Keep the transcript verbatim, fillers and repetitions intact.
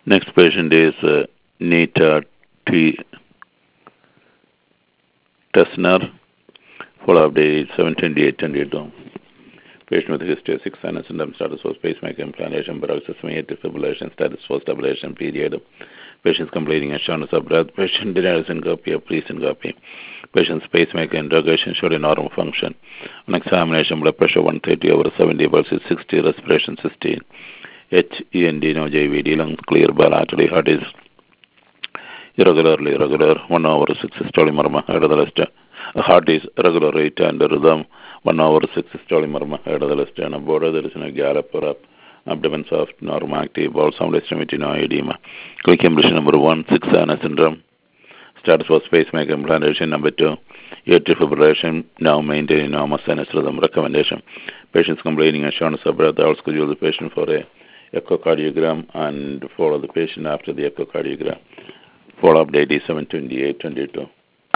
Next patient is uh, Nita T. Tessner. Follow-up date is seven twenty-eight twenty-two. Patient with a history of six sinus syndrome, status was pacemaker implantation, paroxysmal atrial fibrillation, status was stabilization period. Patient's completing a shortness of breath. Patient denied syncope or pre-syncope. Patient's pacemaker interrogation showed a normal function. On examination, blood pressure one thirty over seventy, pulse sixty, respiration sixteen. H E N D, no J V D, lungs clear, bilaterally, heart is irregularly irregular, one over six systolic murmur, head of the left. Heart is regular rate and rhythm, one over six systolic murmur, head of the left. And a border, there is no gallop or up. Abdomen soft, normal active, bowel sound extremity, no edema. Click impression number one, six sinus syndrome. Status was pacemaker implantation. Number two, atrial fibrillation, now maintaining normal sinus rhythm. Recommendation: patients complaining of shortness of breath, I'll schedule the patient for a echocardiogram and follow the patient after the echocardiogram. Follow-up date is seven twenty-eight twenty-two.